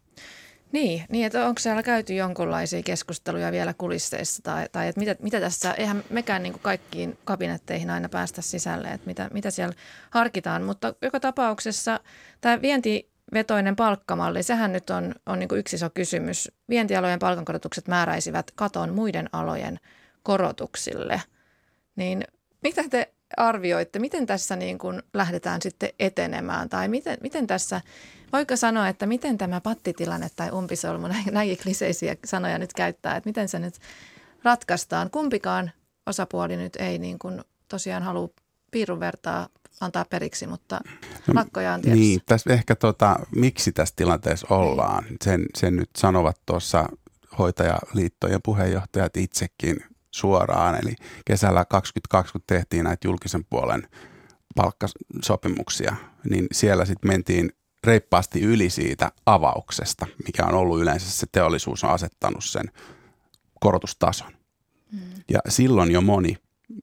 Niin, niin, että onko siellä käyty jonkinlaisia keskusteluja vielä kulisseissa tai, tai että mitä, mitä tässä, eihän mekään niin kuin kaikkiin kabinetteihin aina päästä sisälle, että mitä, mitä siellä harkitaan, mutta joka tapauksessa tämä vientivetoinen palkkamalli, sehän nyt on, on niin kuin yksi iso kysymys. Vientialojen palkankorotukset määräisivät katon muiden alojen korotuksille, niin mitä te arvioitte, miten tässä niin kuin lähdetään sitten etenemään tai miten, miten tässä, voiko sanoa, että miten tämä pattitilanne tai umpisolmu, näin kliseisiä sanoja nyt käyttää, että miten se nyt ratkaistaan. Kumpikaan osapuoli nyt ei niin kuin tosiaan halua piirun vertaa antaa periksi, mutta no, lakkoja on tiedossa. Niin, tässä ehkä tota, miksi tässä tilanteessa ollaan, sen, sen nyt sanovat tuossa hoitajaliittojen puheenjohtajat itsekin suoraan, eli kesällä kaksikymmentäkaksi, kun tehtiin näitä julkisen puolen palkkasopimuksia, niin siellä sitten mentiin reippaasti yli siitä avauksesta, mikä on ollut yleensä se teollisuus on asettanut sen korotustason. Mm. Ja silloin jo moni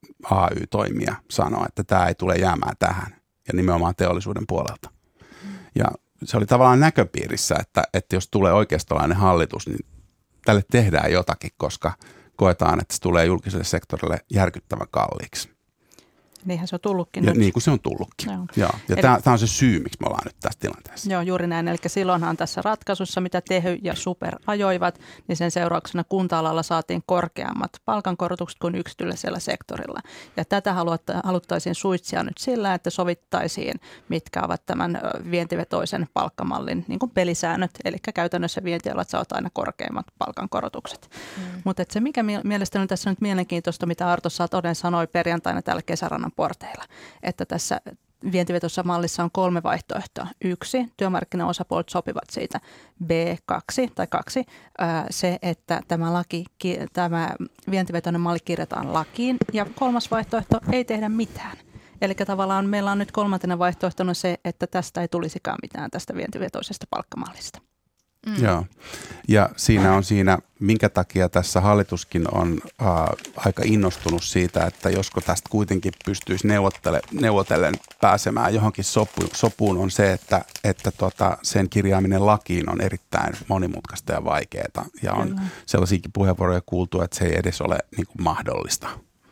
A Y-toimija sanoi, että tämä ei tule jäämään tähän, ja nimenomaan teollisuuden puolelta. Mm. Ja se oli tavallaan näköpiirissä, että, että jos tulee oikeistolainen hallitus, niin tälle tehdään jotakin, koska koetaan, että se tulee julkiselle sektorille järkyttävän kalliiksi. Niinhän se on tullutkin ja nyt. Niin kuin se on tullutkin. Joo. Joo. Ja Eli, tämä, tämä on se syy, miksi me ollaan nyt tässä tilanteessa. Joo, juuri näin. Eli silloinhan tässä ratkaisussa, mitä Tehy ja Super ajoivat, niin sen seurauksena kunta-alalla saatiin korkeammat palkankorotukset kuin yksityisellä sektorilla. Ja tätä haluttaisiin suitsia nyt sillä, että sovittaisiin, mitkä ovat tämän vientivetoisen palkkamallin niin kuin pelisäännöt. Eli käytännössä vientialat saavat aina korkeimmat palkankorotukset. Mm. Mutta se, mikä mielestäni tässä on nyt mielenkiintoista, mitä Arto Satonen sanoi perjantaina täällä Kesärannan porteilla, että tässä vientivetoisessa mallissa on kolme vaihtoehtoa. Yksi, työmarkkinaosapuolet sopivat siitä. B, kaksi tai kaksi, se, että tämä, laki, tämä vientivetoinen malli kirjataan lakiin. Ja kolmas vaihtoehto, ei tehdä mitään. Eli tavallaan meillä on nyt kolmantena vaihtoehtona se, että tästä ei tulisikaan mitään tästä vientivetoisesta palkkamallista. Mm. Joo. Ja siinä on siinä, minkä takia tässä hallituskin on äh, aika innostunut siitä, että josko tästä kuitenkin pystyisi neuvottele, neuvotellen pääsemään johonkin sopu, sopuun, on se, että, että tota, sen kirjaaminen lakiin on erittäin monimutkaista ja vaikeaa. Ja on Kyllä. sellaisiakin puheenvuoroja kuultu, että se ei edes ole niin kuin mahdollista.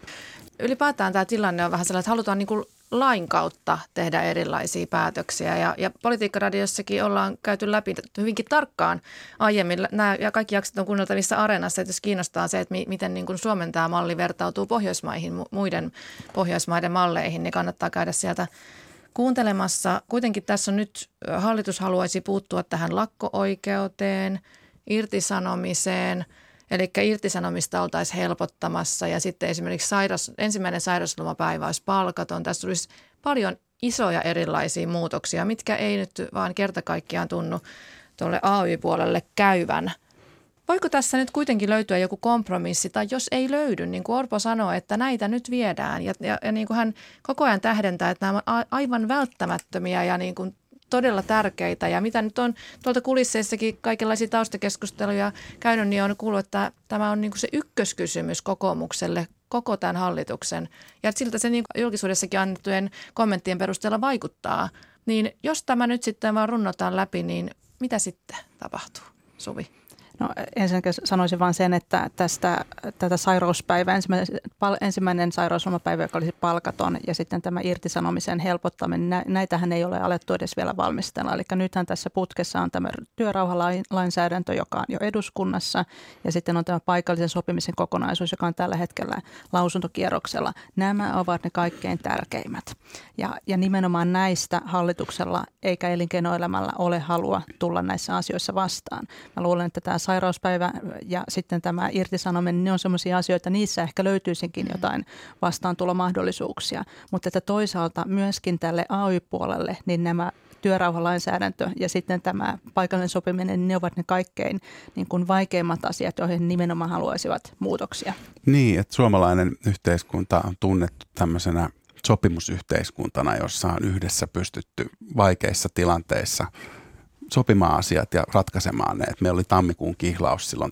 Ylipäätään tämä tilanne on vähän sellainen, että halutaan niin kuin lain kautta tehdä erilaisia päätöksiä ja, ja Politiikkaradiossakin ollaan käyty läpi hyvinkin tarkkaan aiemmin. Nämä ja kaikki jaksot on kuunneltavissa Areenassa, että jos kiinnostaa se, että mi, miten niin kuin Suomen tämä malli vertautuu Pohjoismaihin, muiden Pohjoismaiden malleihin, niin kannattaa käydä sieltä kuuntelemassa. Kuitenkin tässä on nyt, hallitus haluaisi puuttua tähän lakko-oikeuteen, irtisanomiseen. Eli irtisanomista oltaisiin helpottamassa ja sitten esimerkiksi sairas, ensimmäinen sairauslomapäivä olisi palkaton. Tässä tulisi paljon isoja erilaisia muutoksia, mitkä ei nyt vaan kerta kaikkiaan tunnu tuolle A Y-puolelle käyvän. Voiko tässä nyt kuitenkin löytyä joku kompromissi tai jos ei löydy, niin kuin Orpo sanoi, että näitä nyt viedään ja, ja, ja niin kuin hän koko ajan tähdentää, että nämä on aivan välttämättömiä ja niin kuin todella tärkeitä ja mitä nyt on tuolta kulisseissakin kaikenlaisia taustakeskusteluja käynyt, niin on kuullut, että tämä on niin kuin se ykköskysymys kokoomukselle koko tämän hallituksen. Ja siltä se niin kuin julkisuudessakin annettujen kommenttien perusteella vaikuttaa. Niin jos tämä nyt sitten vaan runnotaan läpi, niin mitä sitten tapahtuu, Suvi? No ensinnäkin sanoisin vain sen, että tästä, tätä sairauspäivää, ensimmäinen, ensimmäinen sairauslomapäivä, joka olisi palkaton ja sitten tämä irtisanomisen helpottaminen, näitähän ei ole alettu edes vielä valmistella. Eli nythän tässä putkessa on tämä työrauhalainsäädäntö, joka on jo eduskunnassa ja sitten on tämä paikallisen sopimisen kokonaisuus, joka on tällä hetkellä lausuntokierroksella. Nämä ovat ne kaikkein tärkeimmät ja, ja nimenomaan näistä hallituksella eikä elinkeinoelämällä ole halua tulla näissä asioissa vastaan. Mä luulen, että tämä sairauspäivä ja sitten tämä irtisanominen, ne on sellaisia asioita, niissä ehkä löytyisinkin jotain vastaantulomahdollisuuksia. Mutta että toisaalta myöskin tälle A Y-puolelle, niin nämä työrauhalainsäädäntö ja sitten tämä paikallinen sopiminen, ne ovat ne kaikkein niin kuin vaikeimmat asiat, joihin nimenomaan haluaisivat muutoksia. Niin, että suomalainen yhteiskunta on tunnettu tämmöisenä sopimusyhteiskuntana, jossa on yhdessä pystytty vaikeissa tilanteissa sopimaan asiat ja ratkaisemaan ne. Et meillä oli tammikuun kihlaus silloin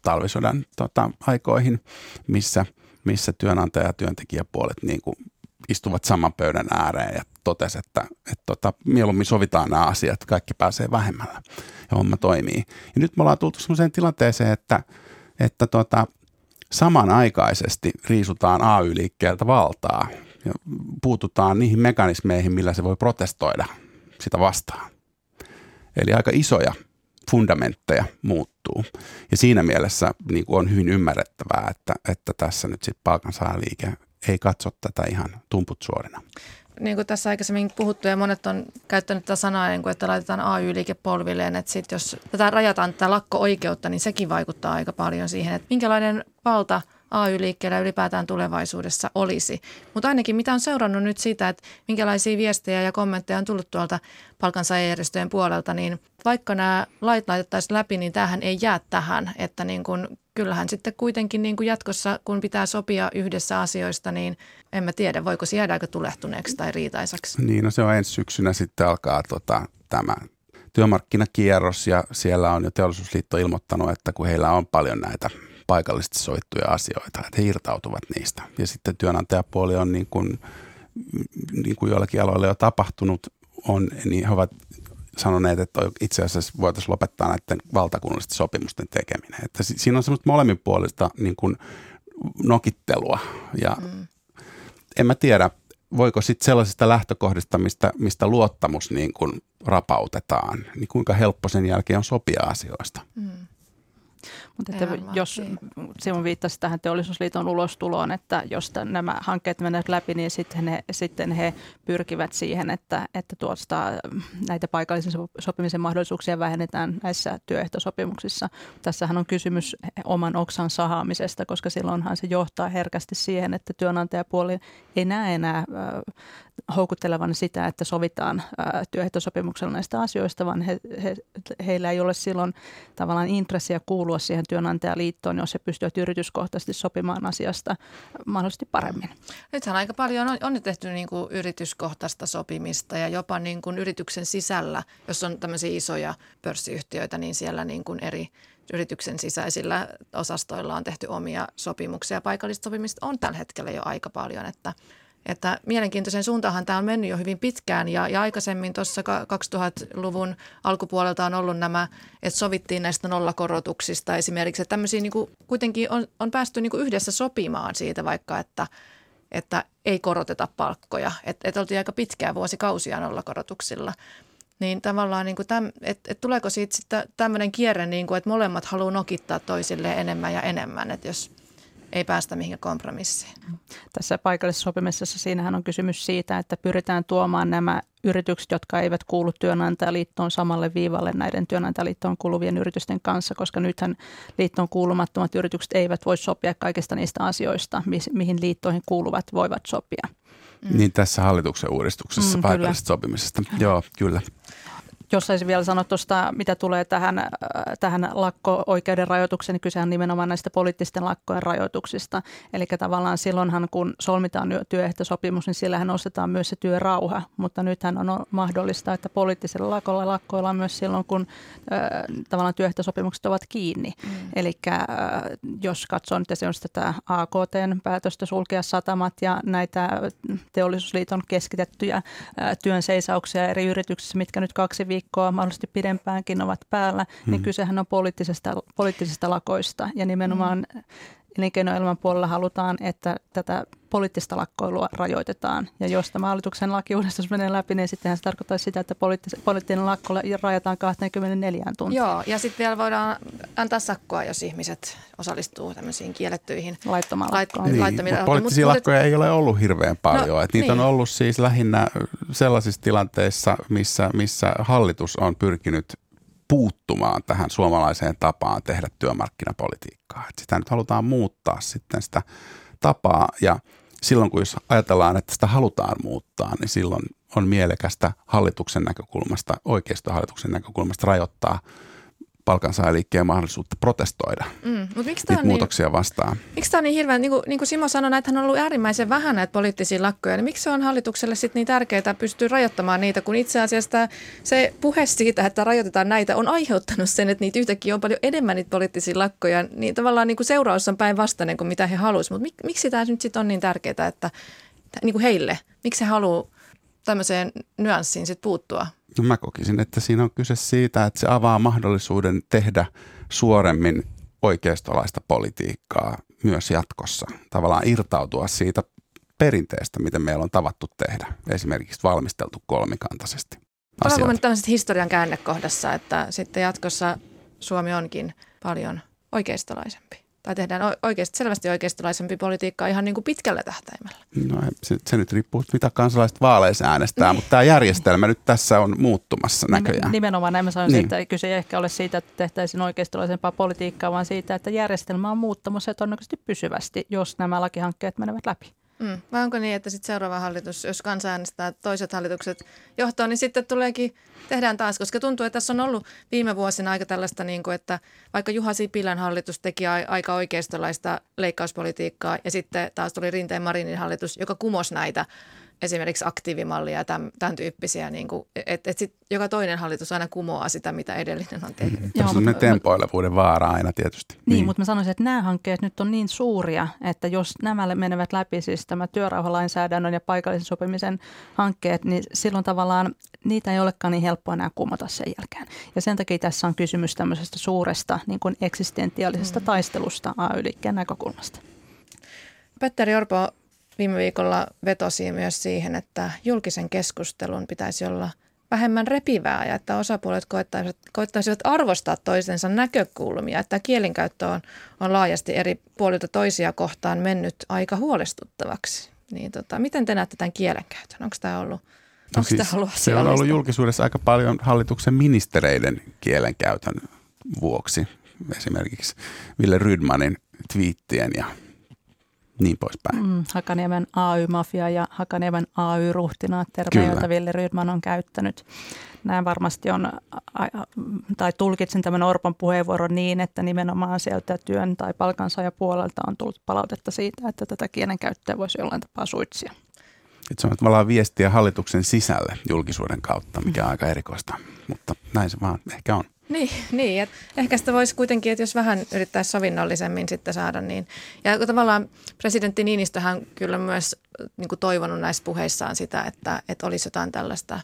talvisodan tota, aikoihin, missä, missä työnantaja- ja työntekijäpuolet niin kuin istuvat saman pöydän ääreen ja totesi, että, että tota, mieluummin sovitaan nämä asiat, kaikki pääsee vähemmällä ja homma toimii. Ja nyt me ollaan tultu sellaiseen tilanteeseen, että, että tota, samanaikaisesti riisutaan A Y-liikkeeltä valtaa ja puututaan niihin mekanismeihin, millä se voi protestoida sitä vastaan. Eli aika isoja fundamentteja muuttuu. Ja siinä mielessä niin kuin on hyvin ymmärrettävää, että, että tässä nyt sitten palkansaajaliike ei katso tätä ihan tumput suorina. Niin kuin tässä aikaisemmin puhuttu ja monet on käyttänyt tätä sanaa, että laitetaan A Y-liike polvilleen, että sit jos tätä rajataan tätä lakko-oikeutta, niin sekin vaikuttaa aika paljon siihen, että minkälainen valta A Y-liikkeellä ylipäätään tulevaisuudessa olisi. Mutta ainakin mitä on seurannut nyt siitä, että minkälaisia viestejä ja kommentteja on tullut tuolta palkansaajajärjestöjen puolelta, niin vaikka nämä lait laitettaisiin läpi, niin tämähän ei jää tähän, että niin kun, kyllähän sitten kuitenkin niin kun jatkossa, kun pitää sopia yhdessä asioista, niin en mä tiedä, voiko se jäädääkö tulehtuneeksi tai riitaisaksi. Niin, no se on ensi syksynä sitten alkaa tota, tämä työmarkkinakierros ja siellä on jo Teollisuusliitto ilmoittanut, että kun heillä on paljon näitä paikallisesti sovittuja asioita, että he irtautuvat niistä. Ja sitten työnantajapuoli on niin kuin, niin kuin joillakin aloilla jo tapahtunut, on, niin he ovat sanoneet, että itse asiassa voitaisiin lopettaa näiden valtakunnallisten sopimusten tekeminen. Että siinä on semmoista molemminpuolista niin kuin nokittelua ja mm. en mä tiedä, voiko sitten sellaisista lähtökohdista, mistä, mistä luottamus niin kuin rapautetaan, niin kuinka helppo sen jälkeen on sopia asioista. Mm. Mutta että jos Simon viittasi tähän Teollisuusliiton ulostuloon, että jos nämä hankkeet menevät läpi, niin sitten he, sitten he pyrkivät siihen, että, että tuosta näitä paikallisen sopimisen mahdollisuuksia vähennetään näissä työehtosopimuksissa. Tässähän on kysymys oman oksan sahaamisesta, koska silloinhan se johtaa herkästi siihen, että työnantajapuoli ei näe enää houkuttelevan sitä, että sovitaan työehtosopimuksella näistä asioista, vaan he, he, heillä ei ole silloin tavallaan intressiä kuulua siihen työnantajaliittoon, jos he pystyvät yrityskohtaisesti sopimaan asiasta mahdollisesti paremmin. Nythän aika paljon on, on tehty niin kuin yrityskohtaista sopimista ja jopa niin kuin yrityksen sisällä, jos on tämmöisiä isoja pörssiyhtiöitä, niin siellä niin kuin eri yrityksen sisäisillä osastoilla on tehty omia sopimuksia. Paikallista sopimista on tällä hetkellä jo aika paljon, että Että mielenkiintoisen suuntaanhan tämä on mennyt jo hyvin pitkään ja, ja aikaisemmin tuossa kaksituhattaluvun alkupuolelta on ollut nämä, että sovittiin näistä nollakorotuksista esimerkiksi. Että tämmöisiä niin kuin kuitenkin on, on päästy niin kuin yhdessä sopimaan siitä vaikka, että, että ei koroteta palkkoja. Että et oltiin aika pitkään vuosikausia nollakorotuksilla. Niin tavallaan, niin kuin täm, että et tuleeko siitä sitten tämmöinen kierre, niin kuin, että molemmat haluaa nokittaa toisilleen enemmän ja enemmän, että jos ei päästä mihinkään kompromissiin. Tässä paikallisessa sopimisessa siinähän on kysymys siitä, että pyritään tuomaan nämä yritykset, jotka eivät kuulu työnantajaliittoon samalle viivalle näiden työnantajaliittoon kuuluvien yritysten kanssa, koska nythän liittoon kuulumattomat yritykset eivät voi sopia kaikista niistä asioista, mihin liittoihin kuuluvat voivat sopia. Mm. Niin tässä hallituksen uudistuksessa mm, paikallisesta sopimisesta. Joo, kyllä. Jos saisin vielä sanoa tuosta, mitä tulee tähän, tähän lakko-oikeuden rajoitukseen, niin kyse on nimenomaan näistä poliittisten lakkojen rajoituksista. Eli tavallaan silloinhan, kun solmitaan työehtosopimus, niin sillähän ostetaan myös se työrauha. Mutta nythän on mahdollista, että poliittisella lakolla lakkoillaan myös silloin, kun äh, tavallaan työehtosopimukset ovat kiinni. Mm. Eli äh, jos katsoo nyt esimerkiksi tätä A K T:n päätöstä sulkea satamat ja näitä Teollisuusliiton keskitettyjä äh, työn seisauksia eri yrityksissä, mitkä nyt kaksi viikkoa, mahdollisesti pidempäänkin ovat päällä, hmm. niin kysehän on poliittisesta, poliittisista lakoista ja nimenomaan hmm. elinkeinoelämän puolella halutaan, että tätä poliittista lakkoilua rajoitetaan. Ja jos tämä hallituksen lakiuudistus menee läpi, niin sittenhän se tarkoittaa sitä, että poliittinen lakko rajataan kaksikymmentäneljä tuntia. Joo, ja sitten vielä voidaan antaa sakkoa, jos ihmiset osallistuu tämmöisiin kiellettyihin laittomaan lakkoon. Niin, mutta poliittisia mut, lakkoja ei ole ollut hirveän paljon. No, niitä niin. on ollut siis lähinnä sellaisissa tilanteissa, missä, missä hallitus on pyrkinyt puuttumaan tähän suomalaiseen tapaan tehdä työmarkkinapolitiikkaa. Että sitä nyt halutaan muuttaa sitten sitä tapaa ja silloin kun jos ajatellaan, että sitä halutaan muuttaa, niin silloin on mielekästä hallituksen näkökulmasta, oikeistohallituksen näkökulmasta rajoittaa palkansaajaliikkeen mahdollisuutta protestoida Mm, mut miksi niitä on muutoksia niin, vastaan. Miksi tämä on niin hirveän, niin kuin, niin kuin Simo sanoi, että hän on ollut äärimmäisen vähän näitä poliittisia lakkoja, niin miksi se on hallitukselle sitten niin tärkeää pystyä rajoittamaan niitä, kun itse asiassa se puhe siitä, että rajoitetaan näitä, on aiheuttanut sen, että niitä yhtäkkiä on paljon enemmän niitä poliittisia lakkoja, niin tavallaan niin kuin seuraus on päinvastainen kuin mitä he haluaisivat. Mutta mik, miksi tämä nyt sitten on niin tärkeää, että niin kuin heille, miksi he haluaa tämmöiseen nyanssiin sitten puuttua? No mä kokisin, että siinä on kyse siitä, että se avaa mahdollisuuden tehdä suoremmin oikeistolaista politiikkaa myös jatkossa. Tavallaan irtautua siitä perinteestä, miten meillä on tavattu tehdä. Esimerkiksi valmisteltu kolmikantaisesti. Ollaanko me nyt tämmöiset historian käännekohdassa, että sitten jatkossa Suomi onkin paljon oikeistolaisempi? Tai tehdään oikeasti, selvästi oikeistolaisempi politiikkaa ihan niin kuin pitkällä tähtäimellä? No se, se nyt riippuu, mitä kansalaiset vaaleissa äänestää, mutta tämä järjestelmä nyt tässä on muuttumassa näköjään. Nimenomaan näin mä sanoisin, niin. Että kyse ei ehkä ole siitä, että tehtäisiin oikeistolaisempaa politiikkaa, vaan siitä, että järjestelmä on muuttamassa todennäköisesti pysyvästi, jos nämä lakihankkeet menevät läpi. Mm. Vai onko niin, että sitten seuraava hallitus, jos kansa äänestää toiset hallitukset johtoon, niin sitten tuleekin, tehdään taas, koska tuntuu, että tässä on ollut viime vuosina aika tällaista, niin kuin, että vaikka Juha Sipilän hallitus teki a- aika oikeistolaista leikkauspolitiikkaa ja sitten taas tuli Rinteen Marinin hallitus, joka kumosi näitä esimerkiksi aktiivimallia ja tämän, tämän tyyppisiä, niin kuin, että et sitten joka toinen hallitus aina kumoaa sitä, mitä edellinen on tehnyt. Mm. Tässä on ne tempoilevuuden vaara aina tietysti. Niin, niin, mutta mä sanoisin, että nämä hankkeet nyt on niin suuria, että jos nämä menevät läpi, siis tämä työrauhalainsäädännön ja paikallisen sopimisen hankkeet, niin silloin tavallaan niitä ei olekaan niin helppoa enää kumota sen jälkeen. Ja sen takia tässä on kysymys tämmöisestä suuresta niin kuin eksistentiaalisesta mm. taistelusta A Y-liikkeen näkökulmasta. Petteri Orpo viime viikolla vetosi myös siihen, että julkisen keskustelun pitäisi olla vähemmän repivää ja että osapuolet koettaisivat, koettaisivat arvostaa toisensa näkökulmia. Että kielenkäyttö on, on laajasti eri puolilta toisia kohtaan mennyt aika huolestuttavaksi. Niin tota, miten te näette tämän kielenkäytön? Onko tämä ollut, no siis, se on ollut julkisuudessa aika paljon hallituksen ministereiden kielenkäytön vuoksi. Esimerkiksi Wille Rydmanin twiittien ja niin poispäin. Mm, Hakaniemen A Y-mafia ja Hakaniemen A Y-ruhtinaat, termejä, joita Wille Rydman on käyttänyt. Nämä varmasti on, tai tulkitsin tämän Orpon puheenvuoron niin, että nimenomaan sieltä työn tai palkansaajapuolelta on tullut palautetta siitä, että tätä kielenkäyttöä voisi jollain tapaa suitsia. Että se on tavallaan viestiä hallituksen sisälle julkisuuden kautta, mikä on aika erikoista, mutta näin se vaan ehkä on. Niin, niin että ehkä sitä voisi kuitenkin, että jos vähän yrittäisi sovinnollisemmin sitten saada niin. Ja tavallaan presidentti Niinistöhän kyllä myös niin kuin toivonut näissä puheissaan sitä, että, että olisi jotain tällaista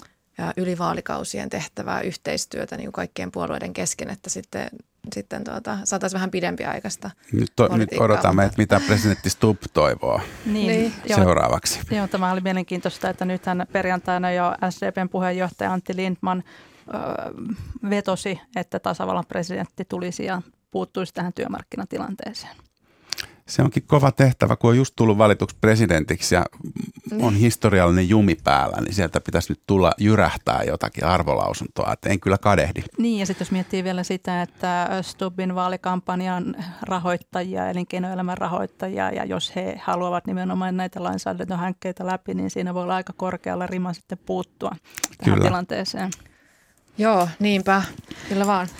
yli vaalikausien tehtävää yhteistyötä niin kuin kaikkien puolueiden kesken, että sitten, sitten tuota, saataisiin vähän pidempiaikaista Nyt, to, nyt odotamme, että mitä presidentti Stubb toivoo niin, niin. seuraavaksi. Joo, joo, tämä oli mielenkiintoista, että nythän perjantaina jo S D P:n puheenjohtaja Antti Lindman vetosi, että tasavallan presidentti tulisi ja puuttuisi tähän työmarkkinatilanteeseen. Se onkin kova tehtävä, kun on just tullut valituksi presidentiksi ja on historiallinen jumi päällä, niin sieltä pitäisi nyt tulla jyrähtää jotakin arvolausuntoa, että en kyllä kadehdi. Niin, ja sitten jos miettii vielä sitä, että Stubbin vaalikampanjan rahoittajia, elinkeinoelämän rahoittajia, ja jos he haluavat nimenomaan näitä lainsäädäntöhankkeita läpi, niin siinä voi olla aika korkealla rima sitten puuttua tähän kyllä. tilanteeseen. Joo, niinpä. Kyllä vaan.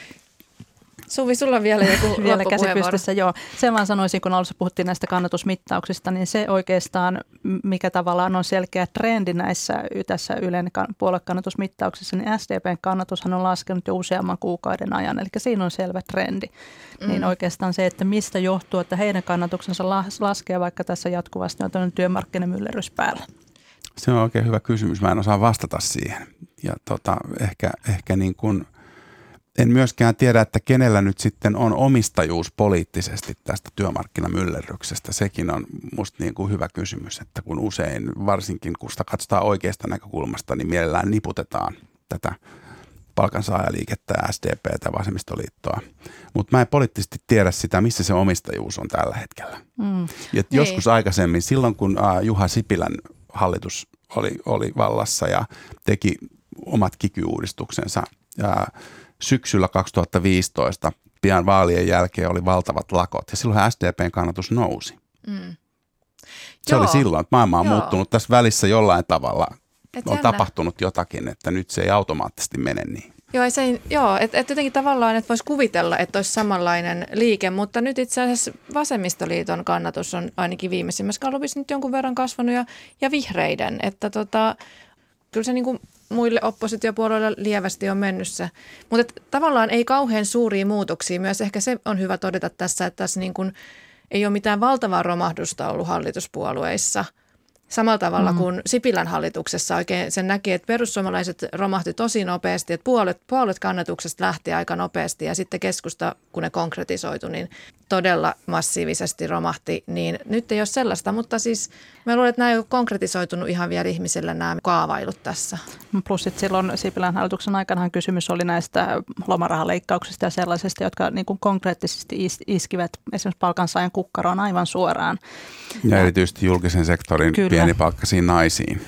Suvi, sulla on vielä joku vielä käsipystyssä, joo. Sen vaan sanoisin, kun alussa puhuttiin näistä kannatusmittauksista, niin se oikeastaan, mikä tavallaan on selkeä trendi näissä tässä Ylen puoluekannatusmittauksissa, niin S D P:n kannatushan on laskenut jo useamman kuukauden ajan, eli siinä on selvä trendi. Mm. Niin oikeastaan se, että mistä johtuu, että heidän kannatuksensa laskee, vaikka tässä jatkuvasti on tämmöinen työmarkkinamyllerrys päällä. Se on oikein hyvä kysymys. Mä en osaa vastata siihen. Ja tota, ehkä, ehkä niin kuin, en myöskään tiedä, että kenellä nyt sitten on omistajuus poliittisesti tästä työmarkkinamyllerryksestä. Sekin on musta niin kuin hyvä kysymys, että kun usein, varsinkin kun sitä katsotaan oikeasta näkökulmasta, niin mielellään niputetaan tätä palkansaajaliikettä, S D P:tä, vasemmistoliittoa. Mutta mä en poliittisesti tiedä sitä, missä se omistajuus on tällä hetkellä. Mm. Ja joskus aikaisemmin, silloin kun uh, Juha Sipilän hallitus oli, oli vallassa ja teki omat kiky-uudistuksensa. Ja syksyllä kaksituhattaviisitoista, pian vaalien jälkeen, oli valtavat lakot ja silloin S D P:n kannatus nousi. Mm. Se Joo. oli silloin, että maailma on Joo. muuttunut tässä välissä jollain tavalla. Et on jännä. tapahtunut jotakin, että nyt se ei automaattisesti mene niin. Joo, se, joo että et jotenkin tavallaan, että voisi kuvitella, että olisi samanlainen liike, mutta nyt itse asiassa Vasemmistoliiton kannatus on ainakin viimeisimmässä gallupissa nyt jonkun verran kasvanut ja, ja vihreiden, että tota, kyllä se niin kuin muille oppositiopuolueille lievästi on mennyt se. Mutta tavallaan ei kauhean suuria muutoksia. Myös ehkä se on hyvä todeta tässä, että tässä niin kuin ei ole mitään valtavaa romahdusta ollut hallituspuolueissa. Samalla tavalla kuin Sipilän hallituksessa oikein sen näki, että perussuomalaiset romahti tosi nopeasti, että puolet, puolet kannatuksesta lähti aika nopeasti ja sitten keskusta, kun ne konkretisoitu, niin todella massiivisesti romahti. Niin nyt ei ole sellaista, mutta siis mä luulen, että nämä ei ole konkretisoitunut ihan vielä ihmisillä nämä kaavailut tässä. Plus sitten silloin Sipilän hallituksen aikanahan kysymys oli näistä lomarahaleikkauksista ja sellaisista, jotka niin kuin konkreettisesti iskivät esimerkiksi palkansaajan kukkaroon aivan suoraan. Ja, ja erityisesti julkisen sektorin kyllä. pienipalkkaisiin naisiin.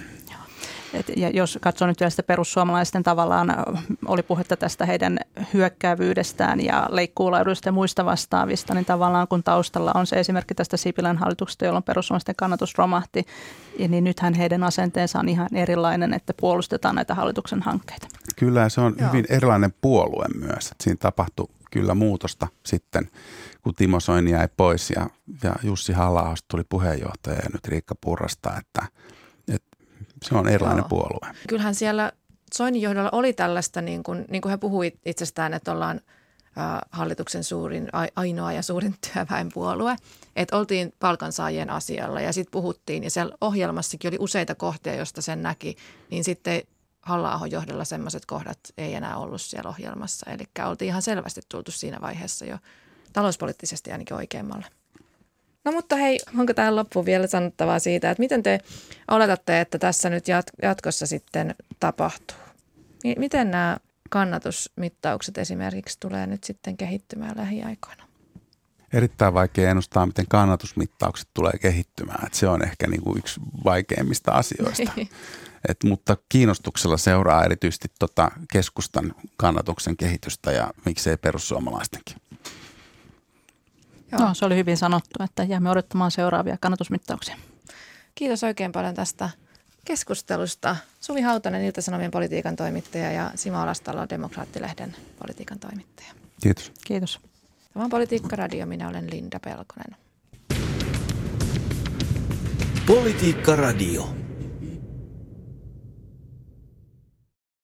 Et, ja jos katsoo nyt vielä sitä perussuomalaisten tavallaan, oli puhetta tästä heidän hyökkäävyydestään ja leikkuulauduista ja muista vastaavista, niin tavallaan kun taustalla on se esimerkki tästä Sipilän hallituksesta, jolloin perussuomalaisten kannatus romahti, niin nythän heidän asenteensa on ihan erilainen, että puolustetaan näitä hallituksen hankkeita. Kyllä, se on Joo. hyvin erilainen puolue myös. Siinä tapahtui kyllä muutosta sitten, kun Timo Soini jäi pois ja, ja Jussi Halla-ahosta tuli puheenjohtaja ja nyt Riikka Purrasta, että, että se on erilainen Joo. puolue. Kyllähän siellä Soinin johdolla oli tällaista, niin kuin, niin kuin he puhui itsestään, että ollaan äh, hallituksen suurin, ainoa ja suurin työväenpuolue. Että oltiin palkansaajien asialla ja sitten puhuttiin ja siellä ohjelmassakin oli useita kohtia, joista sen näki, niin sitten Halla-ahon johdolla sellaiset kohdat ei enää ollut siellä ohjelmassa. Eli oltiin ihan selvästi tultu siinä vaiheessa jo talouspoliittisesti ainakin oikeammalle. No mutta hei, onko tähän loppuun vielä sanottavaa siitä, että miten te oletatte, että tässä nyt jatkossa sitten tapahtuu? Miten nämä kannatusmittaukset esimerkiksi tulee nyt sitten kehittymään lähiaikoina? Erittäin vaikea ennustaa, miten kannatusmittaukset tulee kehittymään. Että se on ehkä niin kuin yksi vaikeimmista asioista. Et, mutta kiinnostuksella seuraa erityisesti tota keskustan kannatuksen kehitystä ja miksei perussuomalaistenkin. No, se oli hyvin sanottu, että jäämme odottamaan seuraavia kannatusmittauksia. Kiitos oikein paljon tästä keskustelusta. Suvi Hautanen, Ilta-Sanomien politiikan toimittaja ja Simo Alastalo, Demokraattilehden politiikan toimittaja. Kiitos. Kiitos. Tämä on Politiikka Radio, minä olen Linda Pelkonen. Politiikka Radio.